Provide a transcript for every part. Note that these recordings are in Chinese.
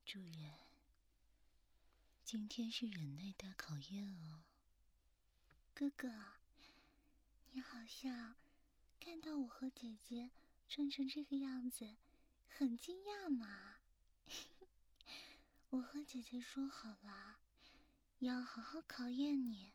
主人，今天是忍耐大考验哦。 哥哥，你好像看到我和姐姐穿成这个样子，很惊讶嘛？我和姐姐说好了，要好好考验你。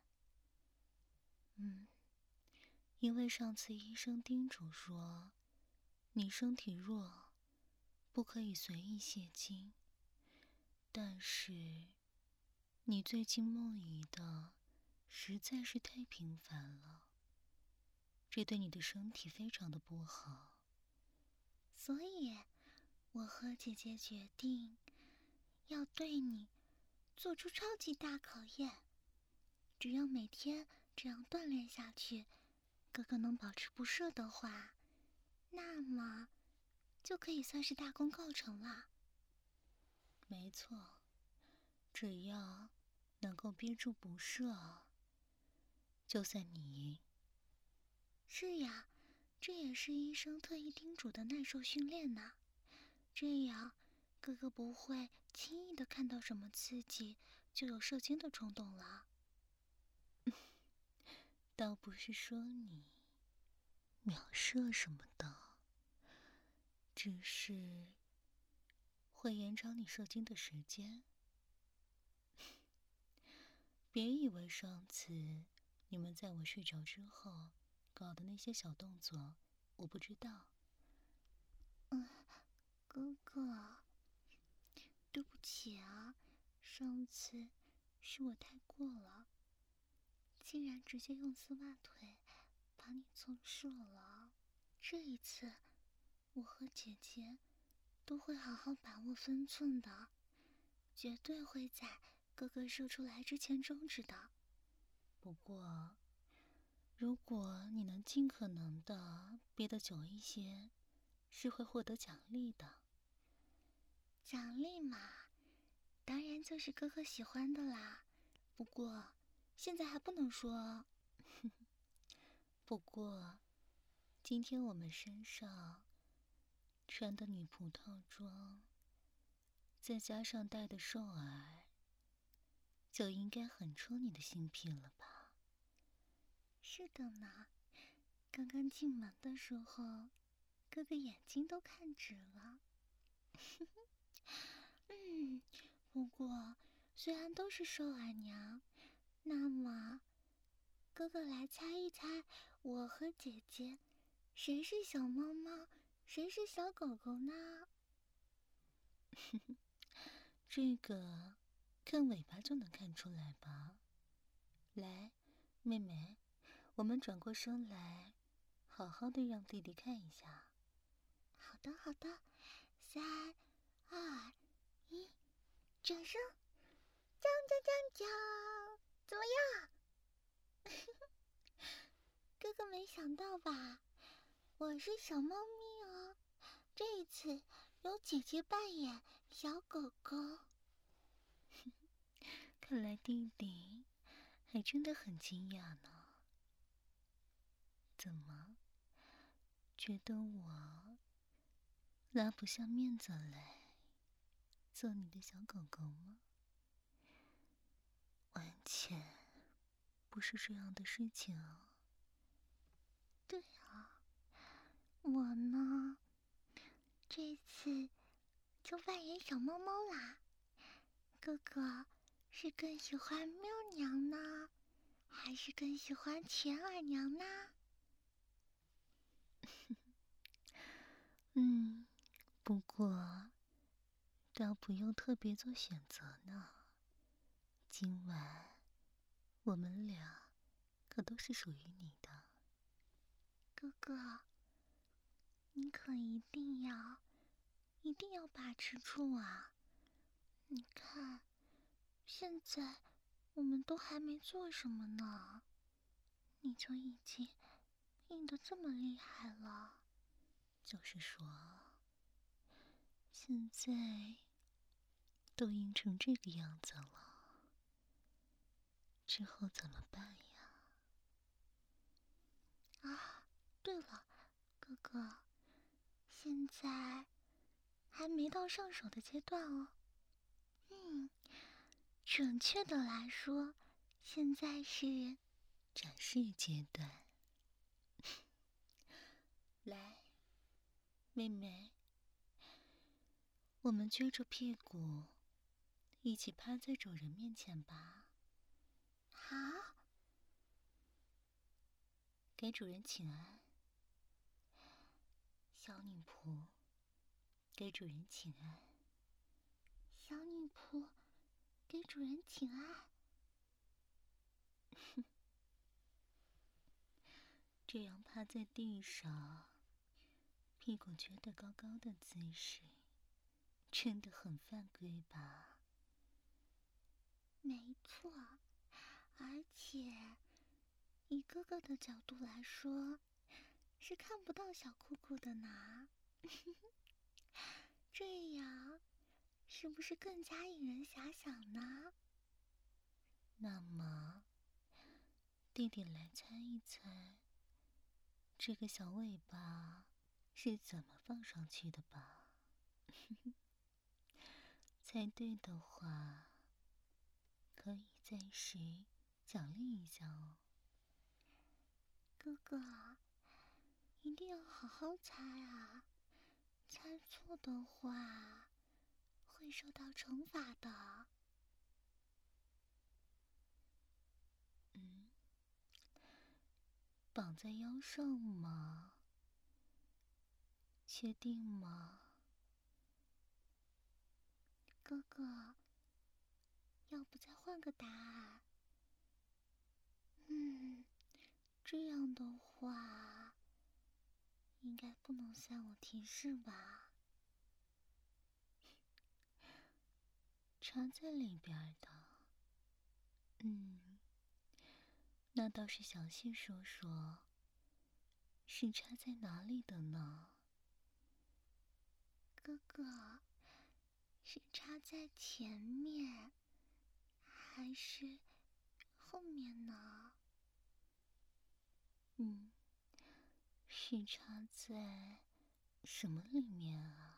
因为上次医生叮嘱说，你身体弱，不可以随意泄精。但是，你最近梦遗的实在是太频繁了，这对你的身体非常的不好。 所以，我和姐姐决定要对你做出超级大考验。只要每天这样锻炼下去，哥哥能保持不射的话，那么就可以算是大功告成了。 没错，只要能够憋住不射，就算你赢。 是呀，这也是医生特意叮嘱的耐受训练呢。这样，哥哥不会轻易的看到什么刺激就有射精的冲动了。 倒不是说你秒射什么的，只是会延长你射精的时间。别以为上次你们在我睡着之后搞的那些小动作，我不知道。 哥哥，对不起啊，上次是我太过了，竟然直接用丝袜腿把你纵射了。这一次，我和姐姐都会好好把握分寸的，绝对会在哥哥射出来之前终止的。 不过，如果你能尽可能的憋得久一些，是会获得奖励的。 奖励嘛，当然就是哥哥喜欢的啦。不过，现在还不能说哦。 不过，今天我们身上穿的女仆套装，再加上戴的兽耳，就应该很戳你的心脾了吧？ 是的呢，刚刚进门的时候，哥哥眼睛都看直了。不过虽然都是兽耳娘，那么哥哥来猜一猜，我和姐姐谁是小猫猫，谁是小狗狗呢？ 这个看尾巴就能看出来吧？来，妹妹，我们转过身来，好好的让弟弟看一下。 好的，好的，3、2、1，掌声！锵锵锵锵！怎么样？哥哥没想到吧？我是小猫咪哦，这一次由姐姐扮演小狗狗。 看来弟弟还真的很惊讶呢。怎么，觉得我拉不下面子来做你的小狗狗吗？完全不是这样的事情啊。 对啊，我呢，这次就扮演小猫猫啦。哥哥是更喜欢喵娘呢，还是更喜欢钱耳娘呢？ 不过倒不用特别做选择呢。今晚我们俩可都是属于你的。 哥哥，你可一定要把持住啊！你看，现在我们都还没做什么呢，你就已经硬得这么厉害了。 就是说，现在都硬成这个样子了，之后怎么办呀？ 啊，对了，哥哥，现在还没到上手的阶段哦， 准确的来说，现在是展示阶段。来，妹妹，我们撅着屁股，一起趴在主人面前吧。 好。 给主人请安。小女仆，给主人请安。 小女仆，给主人请安。 这样趴在地上，屁股撅得高高的姿势，真的很犯规吧？ 没错，而且以哥哥的角度来说，是看不到小裤裤的呢。这样是不是更加引人遐想呢？ 那么，弟弟来猜一猜，这个小尾巴是怎么放上去的吧？猜对的话，可以暂时奖励一下哦。 哥哥，一定要好好猜啊！猜错的话，会受到惩罚的。 绑在腰上吗？确定吗？ 哥哥，要不再换个答案？这样的话，应该不能算我提示吧？ 插在里边的。那倒是详细说说，是插在哪里的呢？ 哥哥，是插在前面，还是后面呢？ 是插在什么里面啊？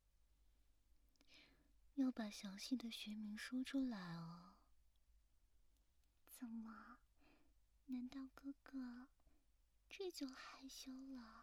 要把详细的学名说出来哦。 怎么？难道哥哥这就害羞了？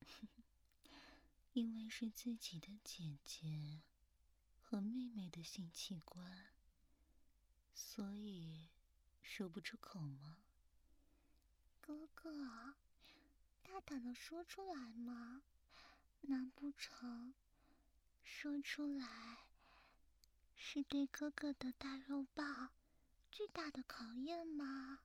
因为是自己的姐姐和妹妹的性器官，所以说不出口吗？ 哥哥，大胆的说出来嘛！难不成说出来是对哥哥的大肉棒巨大的考验吗？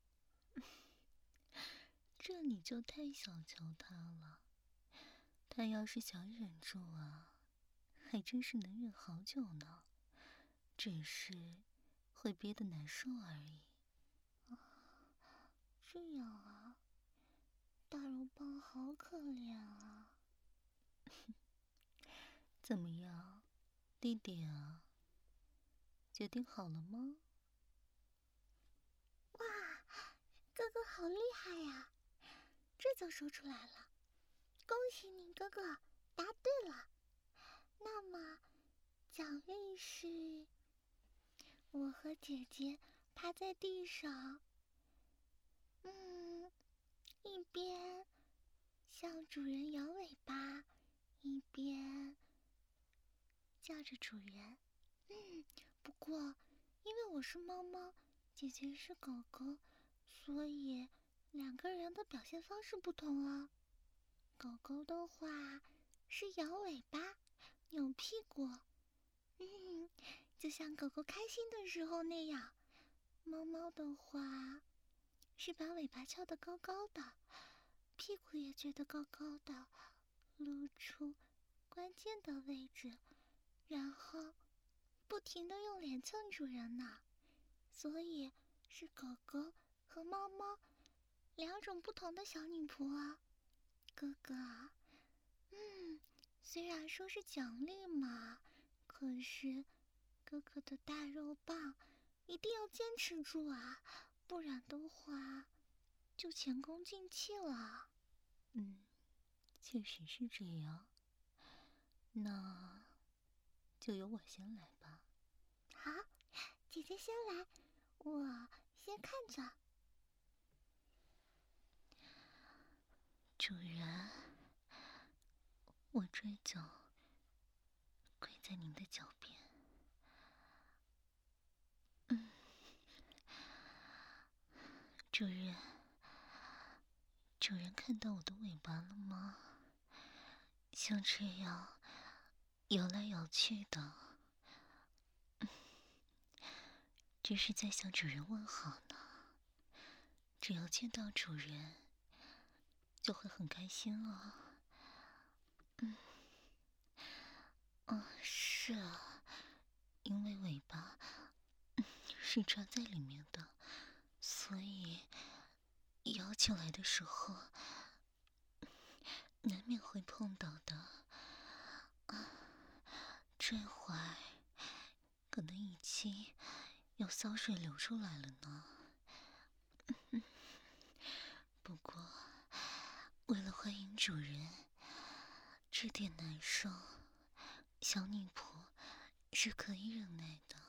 这你就太小瞧他了。他要是想忍住啊，还真是能忍好久呢，只是会憋得难受而已。 这样啊，大肉棒好可怜啊！ 怎么样，弟弟啊？决定好了吗？ 哇，哥哥好厉害呀！这就说出来了，恭喜你哥哥答对了。那么，奖励是我和姐姐趴在地上，一边向主人摇尾巴，一边叫着主人。不过因为我是猫猫，姐姐是狗狗，所以两个人的表现方式不同哦。狗狗的话是摇尾巴、扭屁股，就像狗狗开心的时候那样。猫猫的话是把尾巴翘得高高的，屁股也撅得高高的，露出关键的位置，然后不停地用脸蹭主人呢。所以是狗狗和猫猫两种不同的小女仆啊。哥哥，虽然说是奖励嘛，可是哥哥的大肉棒一定要坚持住啊，不然的话就前功尽弃了。 确实是这样。那就由我先来吧。 姐先来，我先看着。 主人，我这脚跪在您的脚边。主人，主人看到我的尾巴了吗？像这样摇来摇去的，这是在向主人问好呢。只要见到主人，就会很开心了。是啊，因为尾巴是抓在里面的，所以摇起来的时候难免会碰到的。这会儿可能已经有骚水流出来了呢。不过为了欢迎主人，这点难受小女仆是可以忍耐的。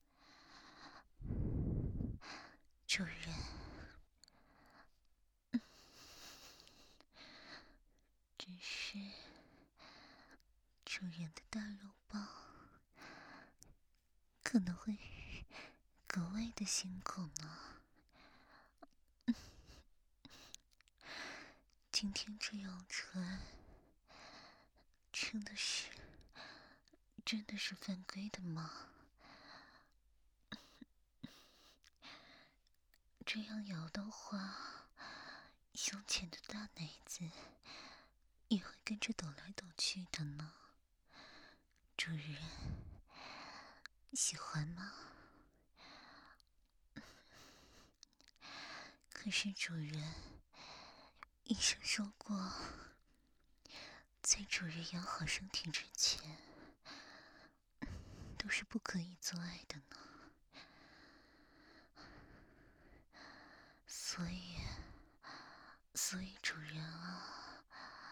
主人，只是主人的大肉包可能会格外的辛苦呢。今天这样穿，真的是犯规的吗？这样摇的话，胸前的大奶子也会跟着抖来抖去的呢。主人，喜欢吗？可是主人，医生说过，在主人养好身体之前，都是不可以做爱的呢。所以主人啊，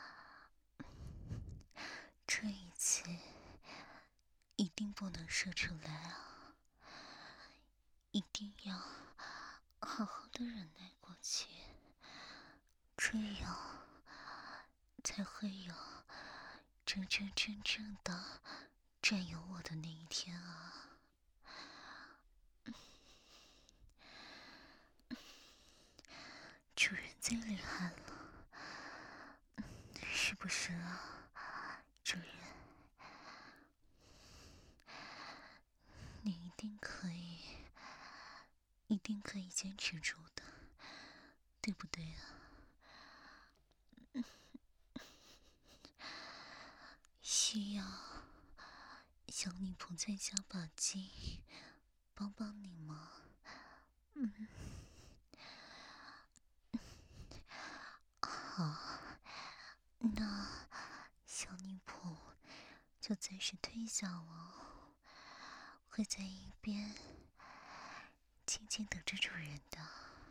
这一次一定不能射出来啊！一定要好好的忍耐过去，这样才会有真正的占有我的那一天啊！主人最厉害了，是不是啊？主人，你一定可以坚持住的，对不对啊？需要小女仆在下把劲帮帮你吗？好，那小女仆就暂时退下了，会在一边静静等着主人的。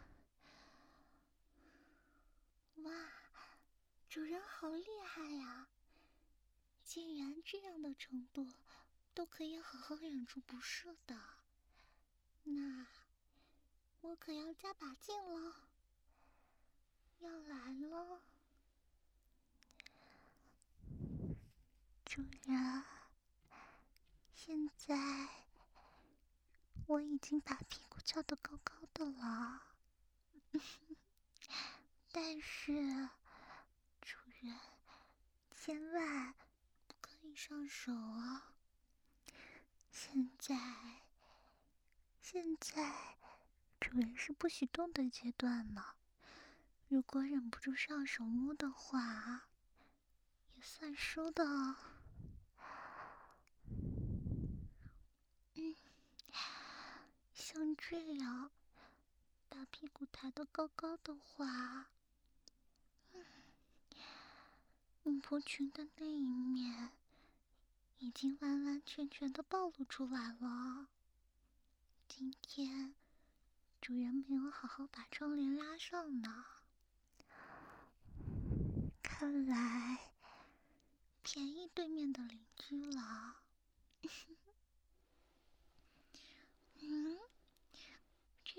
哇，主人好厉害呀！竟然这样的程度都可以好好忍住不射的，那我可要加把劲了，要来了。主人，现在我已经把屁股翘得高高的了，但是主人千万不可以上手啊！现在主人是不许动的阶段呢，如果忍不住上手摸的话，也算输的哦。像这样把屁股抬得高高的话，女仆裙的那一面已经完完全全的暴露出来了。今天主人没有好好把窗帘拉上呢，看来便宜对面的邻居了。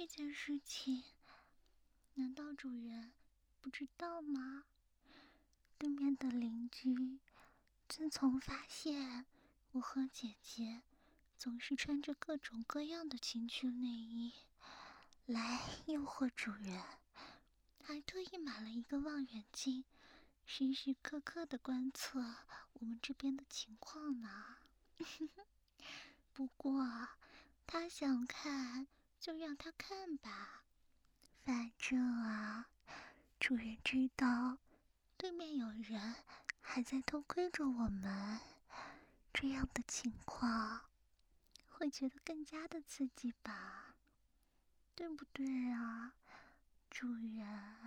这件事情，难道主人不知道吗？对面的邻居自从发现我和姐姐总是穿着各种各样的情趣内衣来诱惑主人，还特意买了一个望远镜，时时刻刻的观测我们这边的情况呢。不过他想看就让他看吧，反正啊，主人知道对面有人还在偷窥着我们，这样的情况会觉得更加的刺激吧，对不对啊，主人？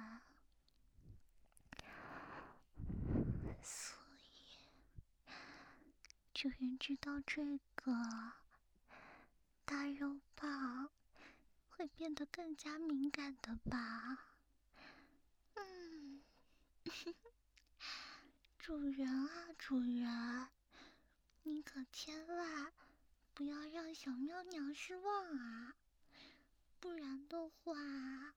所以主人知道这个大肉棒会变得更加敏感的吧？主人啊，主人，你可千万不要让小喵娘失望啊！不然的话，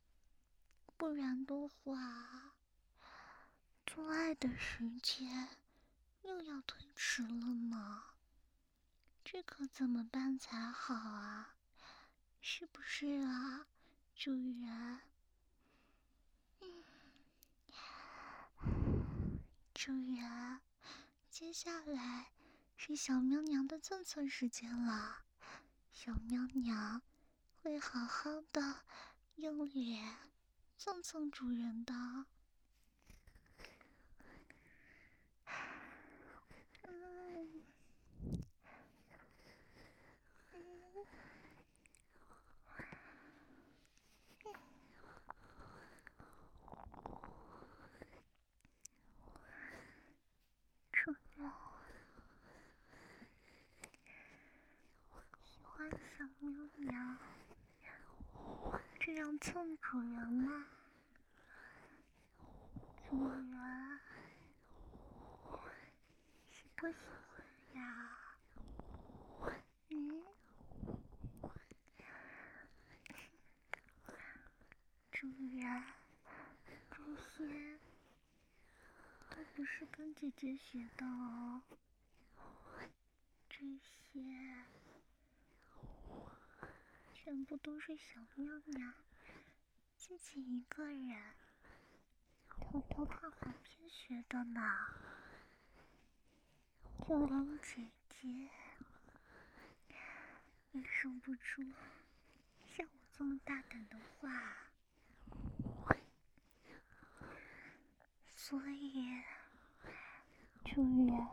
做爱的时间又要推迟了呢。这可怎么办才好啊？是不是啊，主人？主人，接下来是小喵娘的蹭蹭时间了。小喵娘会好好的用脸蹭蹭主人的。主人喜欢小喵娘这样蹭主人吗？主人喜不喜欢呀？主人，这些都不是跟姐姐学的哦，这些全部都是小喵娘自己一个人偷偷看黄片学的呢。就连姐姐也说不出像我这么大胆的话，所以主人，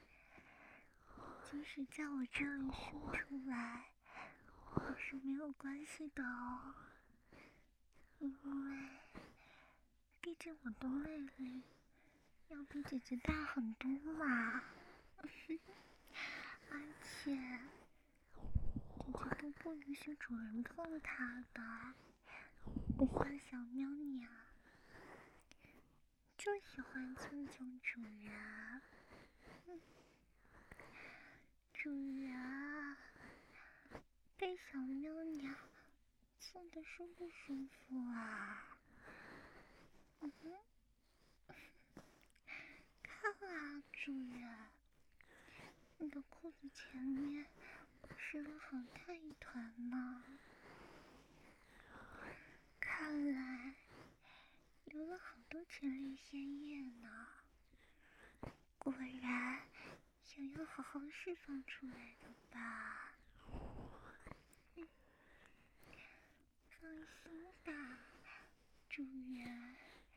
即使在我这里生出来也是没有关系的哦，因为毕竟我的魅力要比姐姐大很多嘛。而且姐姐都不允许主人碰她的，不像小喵娘就喜欢蹭蹭主人。主人被小喵娘蹭得舒不舒服啊？看啊，主人，你的裤子前面湿了好大一团呢，看来流了好多前列腺液呢。果然想要好好释放出来的吧？放心吧，主人，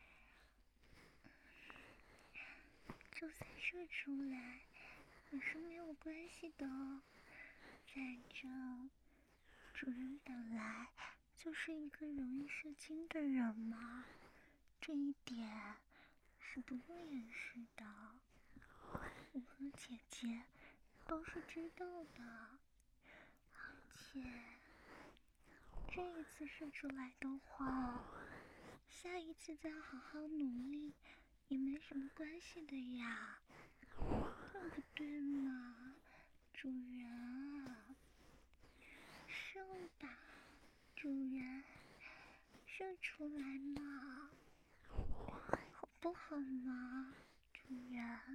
就算射出来也是没有关系的哦。反正主人本来就是一个容易射精的人嘛，这一点是不用掩饰的。我和姐姐都是知道的，而且这一次射出来的话，下一次再好好努力也没什么关系的呀，对不对嘛，主人啊？射吧， 主人，射出来嘛，好不好嘛，主人？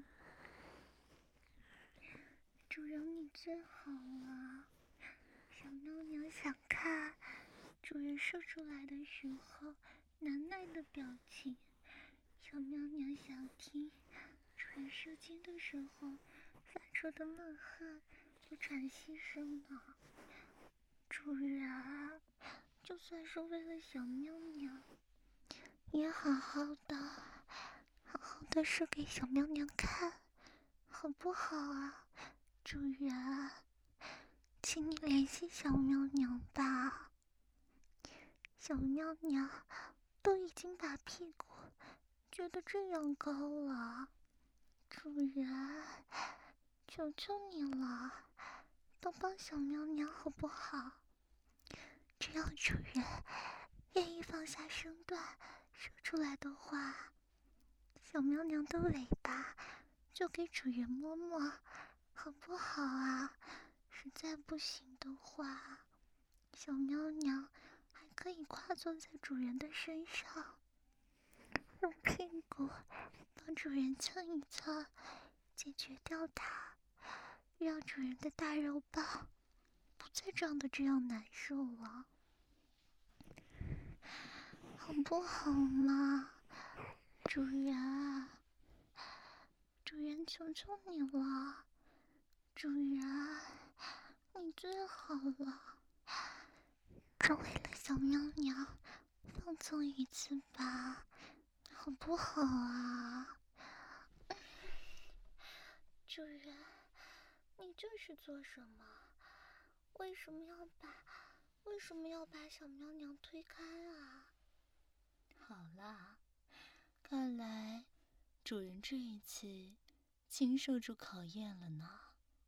主人你最好了，小喵喵想看主人射出来的时候难耐的表情，小喵喵想听主人射精的时候发出的闷哼和喘息声呢。主人，就算是为了小喵喵，也好好的射给小喵喵看，好不好啊？主人，请你联系小喵喵吧。小喵喵都已经把屁股撅得这样高了，主人，求求你了，帮帮小喵喵好不好？只要主人愿意放下身段射出来的话，小喵喵的尾巴就给主人摸摸，好不好啊？实在不行的话，小喵喵还可以跨坐在主人的身上，用屁股帮主人蹭一蹭，解决掉它，让主人的大肉棒不再长得这样难受了，好不好嘛？主人，主人求求你了，主人，你最好了，只为了小喵喵放纵一次吧，好不好啊？主人，你这是做什么？为什么要把小喵喵推开啊？ 好啦，看来主人这一次经受住考验了呢。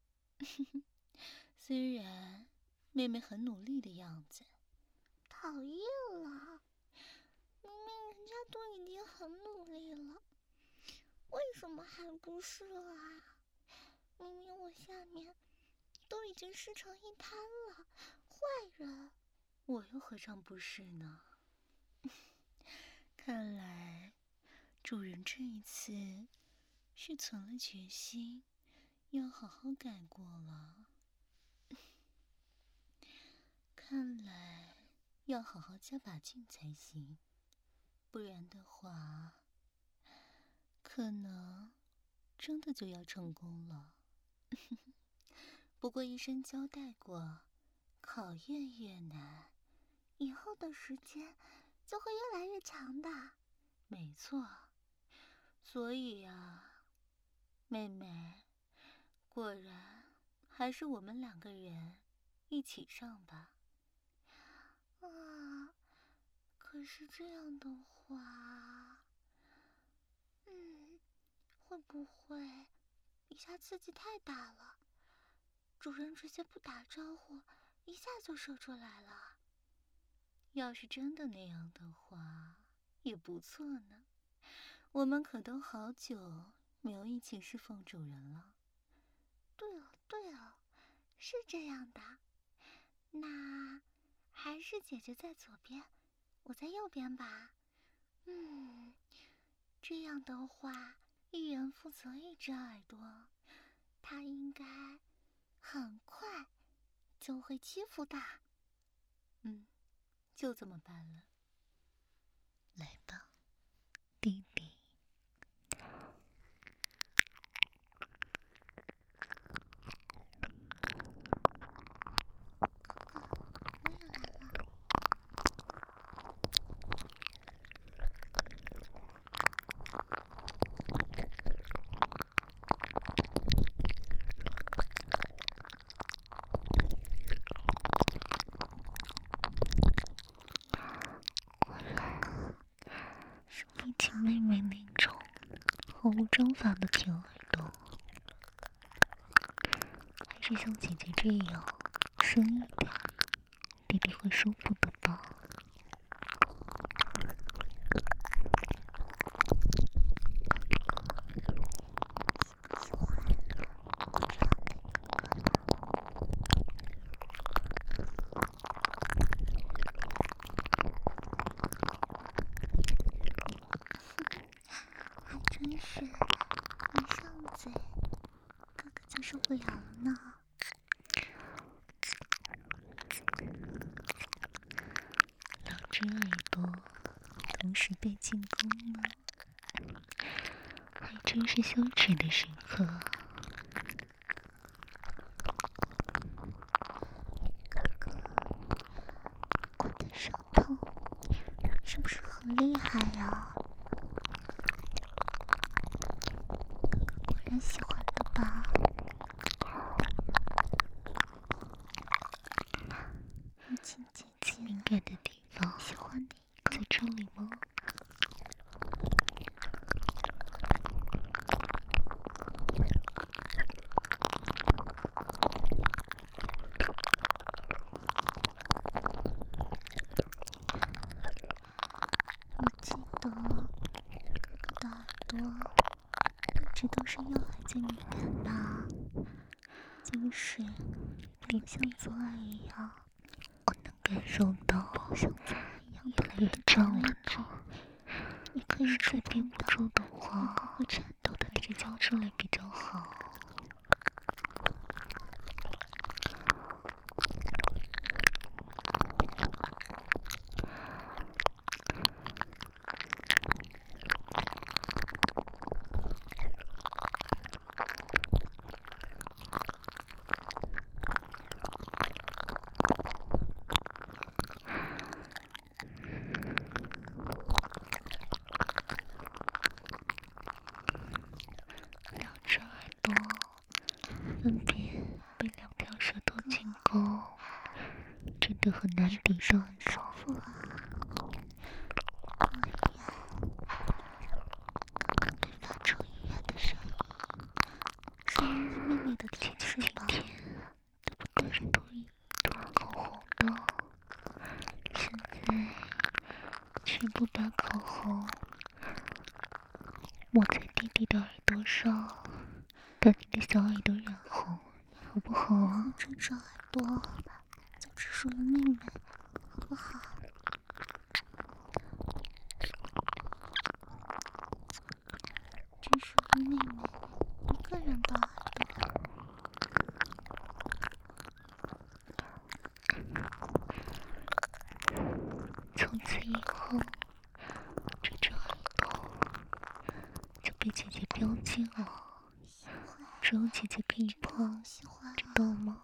虽然妹妹很努力的样子。 讨厌了，明明人家都已经很努力了，为什么还不射啊？明明我下面都已经湿成一滩了，坏人！ 我又何尝不是呢？看来主人这一次是存了决心，要好好改过了。看来要好好加把劲才行，不然的话，可能真的就要成功了。不过医生交代过，考验越难， 以后的时间就会越来越长的。 没错，所以啊，妹妹，果然还是我们2个人一起上吧。 啊，可是这样的话，会不会一下刺激太大了？主人直接不打招呼，一下就射出来了。 要是真的那样的话，也不错呢。我们可都好久没有一起侍奉主人了。 对了，是这样的。那还是姐姐在左边，我在右边吧。这样的话，一人负责一只耳朵，他应该很快就会欺负的。 就这么办了。 来吧，弟弟。妹妹那种毫无章法的舔耳朵，还是像姐姐这样深一点，弟弟会舒服的吧？ 真是一上嘴，哥哥就受不了了呢。 两只耳朵同时被进攻了，还真是羞耻的时刻。 哥哥，我的手痛是不是很厉害呀？哥哥果然喜欢的吧？母亲姐姐， 敏感的地方喜欢哪一个？ 在这里吗？ 我记得哥哥的耳朵一直都是又还最敏感的，就是没有像左耳一样， 我能感受到像左耳一样越来越胀了呢。 也可以实触在憋不碰到住的我话， 哥哥颤抖的还是交出来比较好。两只耳朵分别被两条舌头进攻，真的很难抵受舒服啊！哎呀，哥哥被发出愉悦的声音，是因为妹妹的甜是吧？ 今天都不带着涂口红的，现在全部把口红抹在弟弟的耳朵上，把你的小耳朵染红，好不好啊？ 这只耳朵就只属于妹妹，好不好？只属于妹妹一个人的耳朵。 从此以后，这只耳朵就被姐姐标记了，只有姐姐可以碰， 喜欢知道吗？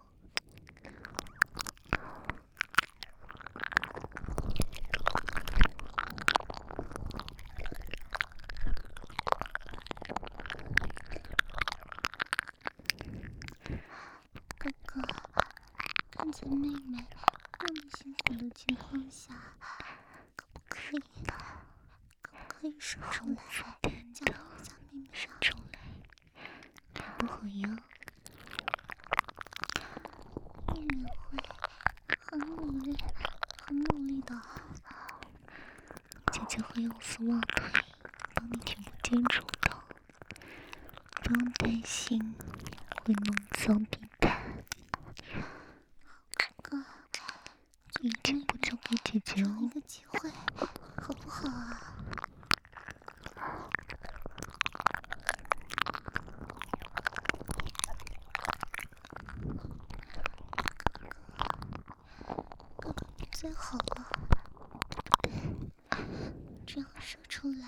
哥哥，看在妹妹那么辛苦的情况下，可不可以说出来，叫一下妹妹上出来，好不好呀？ 妹妹会很努力的。 姐姐会用丝袜腿帮你挺不坚住的，不用担心会弄脏地毯。 哥， 一切不交给姐姐找一哦。 个机会，好不好啊？哥哥，你最好了，这样射出来，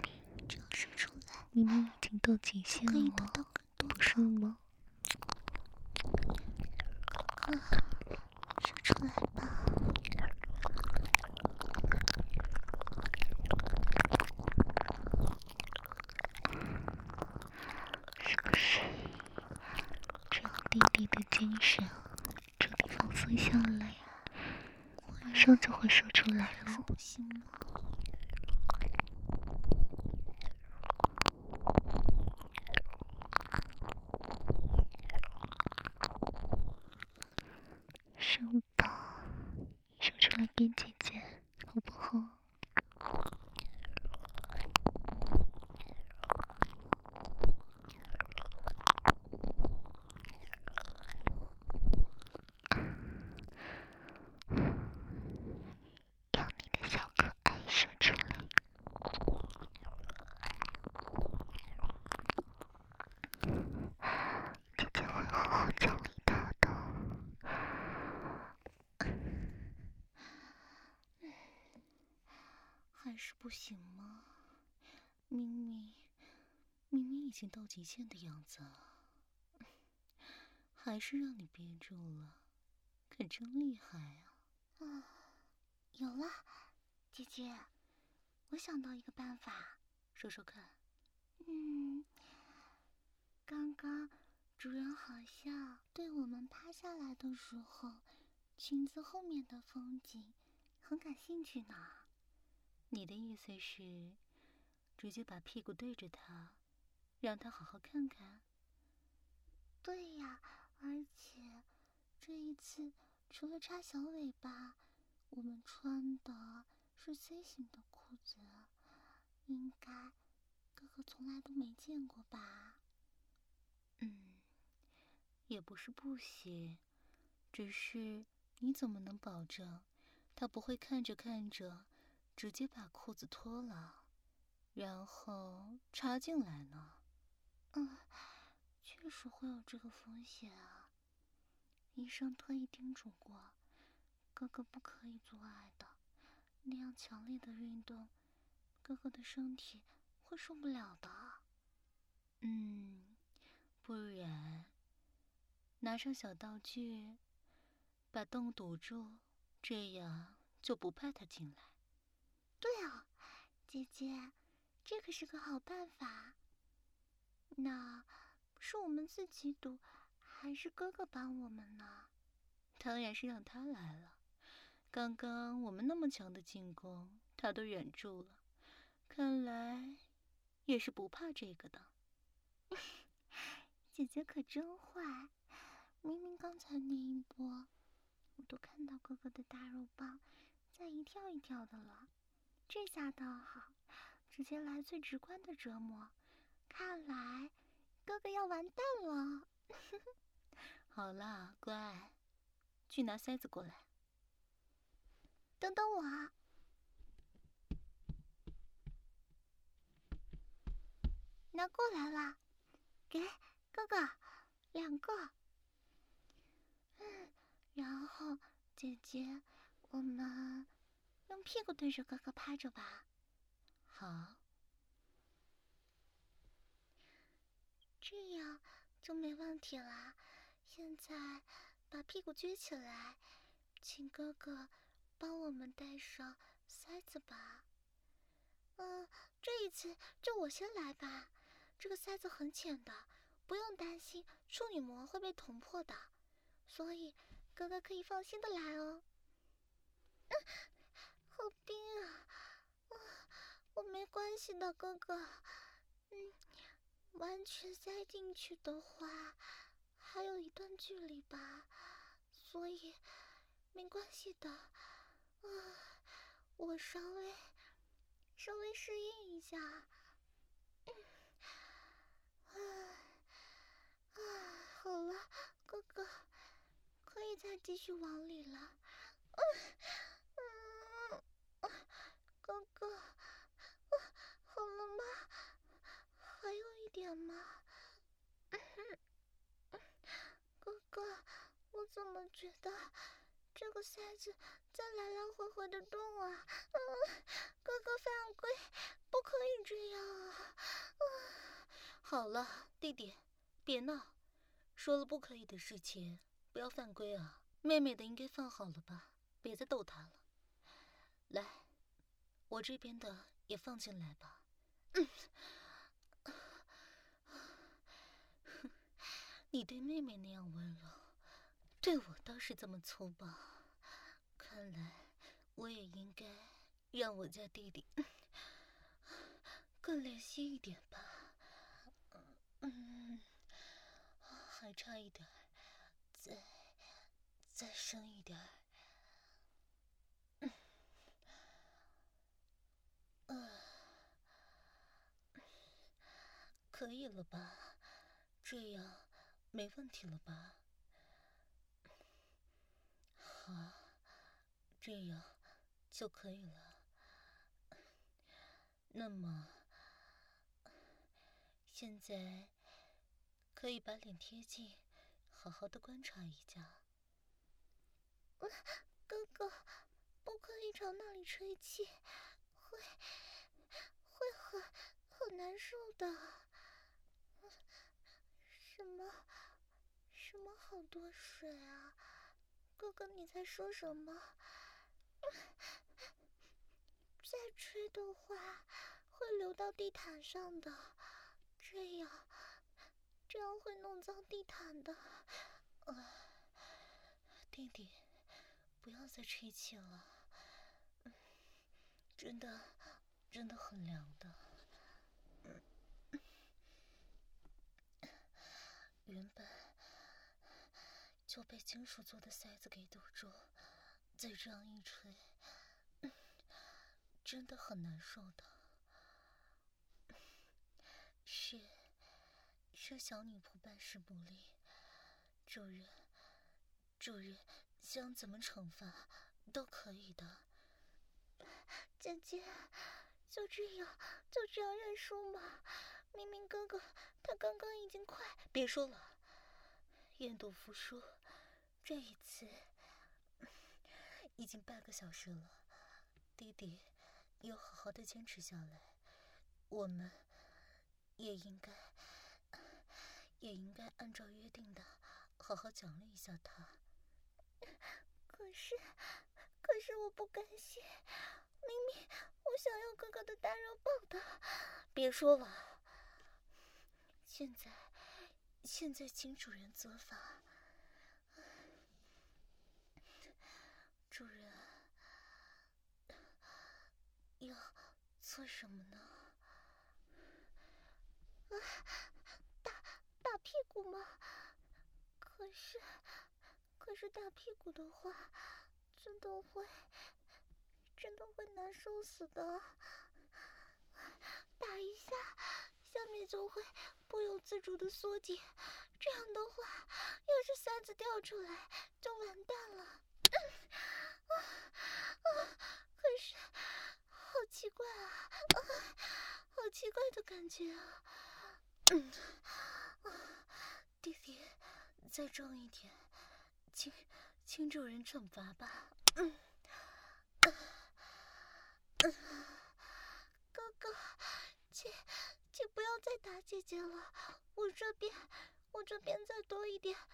明明已经到极限可以得了， 到更多不是吗？ 哥，射出来吧。 是不是？只要弟弟的精神彻底放松下来，马上就会射出来是了。 不行了。 射吧，射出来给姐姐，好不好？让你的小可爱射出来。 还是不行吗？明明已经到极限的样子了，还是让你憋住了，可真厉害啊！ 有了，姐姐，我想到一个办法， 说说看。 刚刚主人好像对我们趴下来的时候，裙子后面的风景很感兴趣呢。 你的意思是，直接把屁股对着他，让他好好看看？ 对呀，而且这一次除了插小尾巴，我们穿的是 C 型的裤子，应该哥哥从来都没见过吧？ 也不是不行，只是你怎么能保证他不会看着看着直接把裤子脱了，然后插进来呢？ 确实会有这个风险啊。医生特意叮嘱过，哥哥不可以做爱的，那样强烈的运动，哥哥的身体会受不了的。 不然拿上小道具，把洞堵住，这样就不怕他进来。 对啊，姐姐，这可是个好办法。那是我们自己堵，还是哥哥帮我们呢？ 当然是让他来了。刚刚我们那么强的进攻，他都忍住了，看来也是不怕这个的。 姐姐可真坏，明明刚才那一波，我都看到哥哥的大肉棒在一跳一跳的了。这下倒好，直接来最直观的折磨。看来哥哥要完蛋了。 好啦，乖，去拿塞子过来。 等等我啊！拿过来了，给哥哥2个。然后姐姐，我们用屁股对着哥哥趴着吧。 好， 这样就没问题啦。现在把屁股撅起来，请哥哥帮我们戴上塞子吧。这一次就我先来吧。这个塞子很浅的，不用担心处女膜会被捅破的，所以哥哥可以放心的来哦。好冰啊！我没关系的，哥哥。完全塞进去的话，还有一段距离吧，所以没关系的。我稍微适应一下。好了，哥哥，可以再继续往里了。哥哥，好了吗？还有一点吗？哥哥，我怎么觉得这个塞子在来来回回的动啊？哥哥犯规，不可以这样啊！ 好了，弟弟，别闹，说了不可以的事情，不要犯规啊。妹妹的应该放好了吧，别再逗她了。来，我这边的也放进来吧。你对妹妹那样温柔，对我倒是这么粗暴。看来我也应该让我家弟弟更练习一点吧。还差一点，再深一点。可以了吧？这样没问题了吧？好，这样就可以了。那么，现在可以把脸贴近，好好的观察一下。 哥不可以朝那里吹气，会很难受的。什么好多水啊？哥哥你在说什么？再吹的话会流到地毯上的，这样会弄脏地毯的。 弟弟，不要再吹气了，真的很凉的。原本就被金属做的塞子给堵住，再这样一吹，真的很难受的。是小女仆办事不力，主人想怎么惩罚都可以的。 姐姐，就这样认输吗？明明哥哥他刚刚已经快…… 别说了，愿赌服输，这一次已经半个小时了，弟弟要好好的坚持下来，我们也应该按照约定的好好奖励一下他。 可是我不甘心，明明我想要哥哥的大肉棒的。 别说了，现在请主人责罚。主人要做什么呢？ 打屁股吗？可是打屁股的话，真的会难受死的。打一下，下面就会不由自主的缩紧，这样的话，要是塞子掉出来，就完蛋了。可是好奇怪啊，好奇怪的感觉啊。 弟弟，再重一点，请主人惩罚吧。 哥哥，请不要再打姐姐了，我这边再多一点，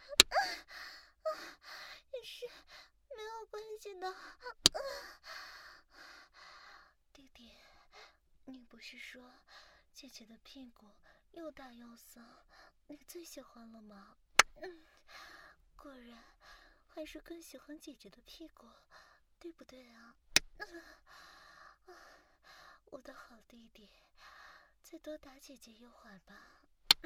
也是没有关系的。 弟弟，你不是说姐姐的屁股又大又骚，你最喜欢了吗？果然还是更喜欢姐姐的屁股，对不对啊？我的好弟弟，再多打姐姐一会儿吧。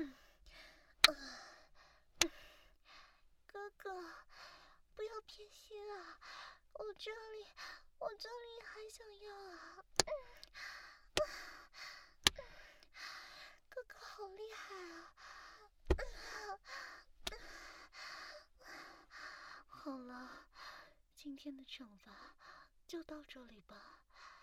哥哥，不要偏心啊，我这里还想要啊。哥哥好厉害啊。 好了，今天的惩罚就到这里吧。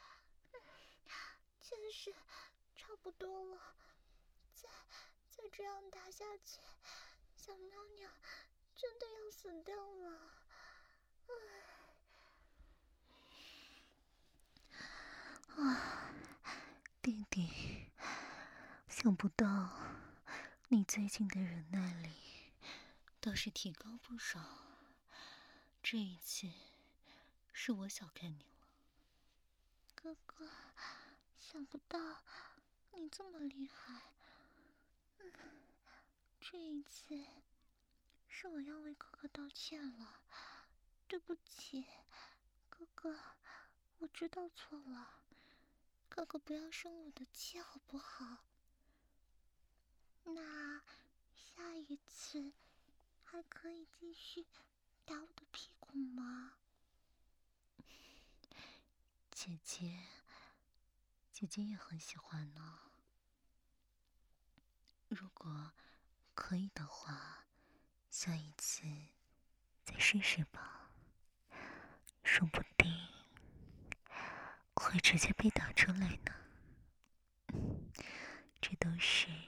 真是差不多了，再这样打下去，小喵喵真的要死掉了。 弟弟，想不到你最近的忍耐力倒是提高不少，这一次是我小看你了。 哥哥，想不到你这么厉害。这一次是我要为哥哥道歉了，对不起，哥哥，我知道错了，哥哥不要生我的气好不好？那下一次还可以继续打我的屁股吗？ 姐姐也很喜欢呢。如果可以的话，下一次再试试吧，说不定会直接被打出来呢。这都是